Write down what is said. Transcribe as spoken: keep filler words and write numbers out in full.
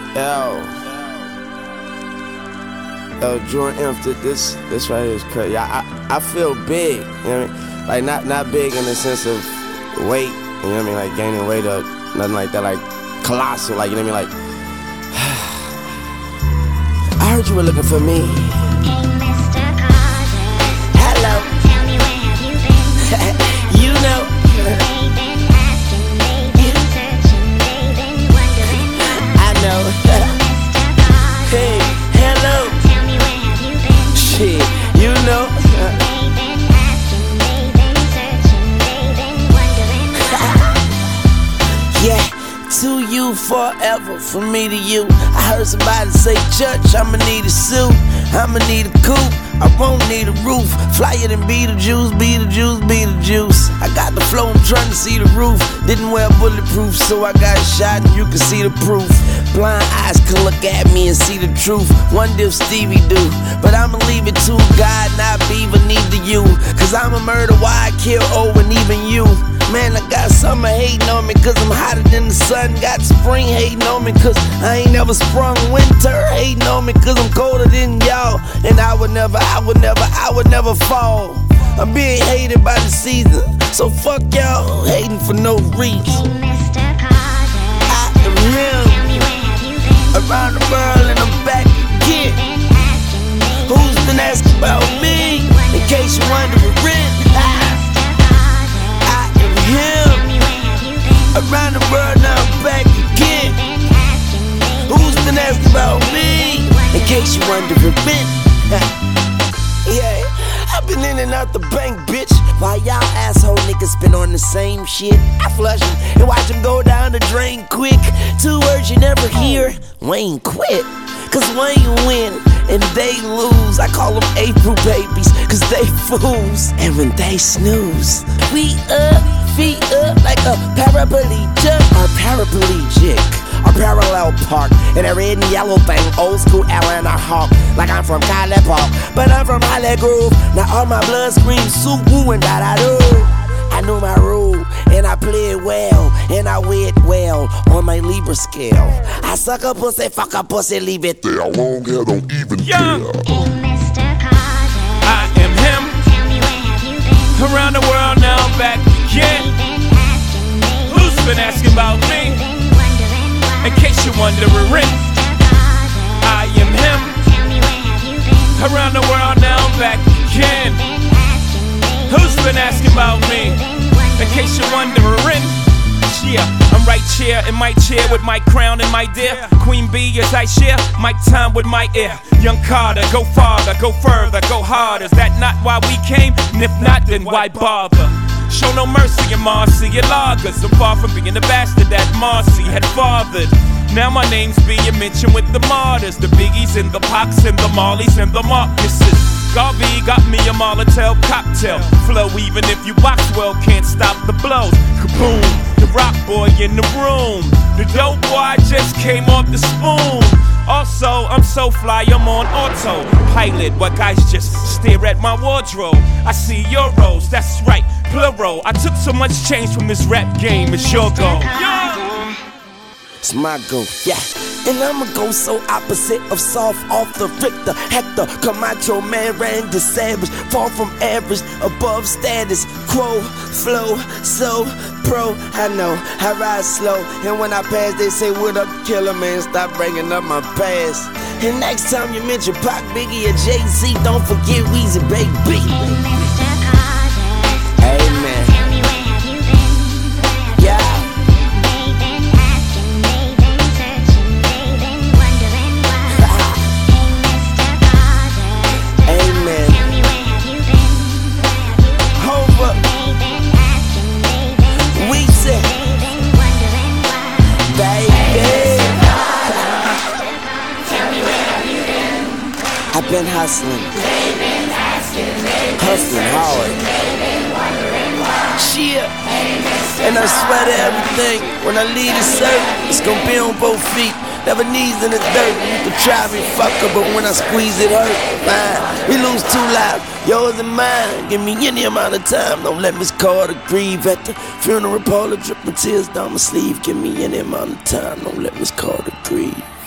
Yo, yo, Jordan M, this this right here is crazy. I, I I feel big, you know what I mean? Like not not big in the sense of weight, you know what I mean? Like gaining weight or nothing like that. Like colossal, like you know what I mean? Like I heard you were looking for me. Hey, Mister Carter. Hello. Tell me where have you been? You know. They've been asking, they've been searching, they've been wondering. I know. Hey, Mister Carter. Hey, hello. Tell me where have you been? Shit, you know. They've been asking, they've been searching, they've been wondering. Yeah, to you forever, from me to you. I heard somebody say, Church, I'ma need a suit, I'ma need a coupe, I won't need a roof. Flyer than Beetlejuice, Beetlejuice, Beetlejuice. I got the flow, I'm trying to see the roof. Didn't wear bulletproof, so I got shot and you can see the proof. Blind eyes can look at me and see the truth. Wonder if Stevie do, but I'ma leave it to God, not Beaver, neither you. Cause I'm a murder, why I kill O and even you. Man, I got summer hating on me cause I'm hotter than the sun. Got spring hating on me cause I ain't never sprung. Winter hating on me cause I'm colder than y'all. And I would never, I would never, I would never fall. I'm being hated by the season, so fuck y'all hating for no reason. Hey, Mister Carter. I am him, Tell me where have you been? around the world and I'm back again. Been asking, they've Who's been asking about me? In case you wondering, I I am him, Tell me where have you been? around the world now I'm back again. Been asking, they've Who's been asking about me? In case you wondering, yeah, I've been in and out the bank, bitch. While y'all asshole niggas been on the same shit, I flush 'em and watch them go down the drain quick. Two words you never hear, Wayne quit. Cause Wayne win and they lose. I call them April babies, cause they fools. And when they snooze, we up, feet up like a paraplegic or paraplegic. A parallel park in a red and yellow thing, old school Atlanta Hawk. Like I'm from College Park, but I'm from Holly Grove. Now all my blood screams Subaru and da-da-do. I knew my rule, and I played well, and I weighed well on my Libra scale. I suck a pussy, fuck a pussy, leave it there. Long hair don't even Young. care. Hey, Mister Carter. I am him. Tell me where have you been? Around the world now I'm back again. They've been asking, they've Who's been asking about me? been wondering why. In case you're wondering, Mister Carter. I am him. Tell me where have you been? Around the world now I'm back again. Been asking, they've Who's been asking about me? In case you're wondering, yeah, I'm right here in my chair with my crown and my dear Queen Bee as I share my time with my ear. Young Carter, go farther, go further, go harder. Is that not why we came? And if not, then why bother? Show no mercy in Marcy and lagers. I'm far from being the bastard that Marcy had fathered. Now my name's being mentioned with the martyrs, the Biggies and the Pocs and the Marleys and the Marcuses. Garvey got me a Molotov cocktail flow. Even if you box well, can't stop the blows. Kaboom, the rock boy in the room. The dope boy just came off the spoon. Also, I'm so fly, I'm on autopilot. What guys just stare at my wardrobe. I see euros, that's right, plural. I took so much change from this rap game, it's your goal. It's my goal, yeah. And I'ma go so opposite of soft off the Richter, Hector, Camacho, man, Randy Savage. Far from average, above status quo, flow, so pro. I know, I ride slow, and when I pass, they say, what up, killer, man? Stop bringing up my past. And next time you mention Pac, Biggie, or Jay-Z, don't forget Weezy, baby. Mister Carter. Amen. Tell me where have you been? Yeah. They've been asking, they've been searching, they've been wondering why. Hey, Mister Carter. Amen. Tell me where have you been? Hold up. They've been asking, they've been We searching, said, they've been wondering why. baby. Tell me where have you been? I've been hustling, They've been asking, they've been hustling hard. they've been wondering why. Shit. And I swear to everything, when I leave this earth, it's gonna be on both feet. Never knees in the dirt. You can try me, fucker, but when I squeeze it hurt. Fine, we lose two lives, yours and mine. Give me any amount of time. Don't let Miss Carter grieve at the funeral parlor. Drip my tears down my sleeve. Give me any amount of time. Don't let Miss Carter grieve.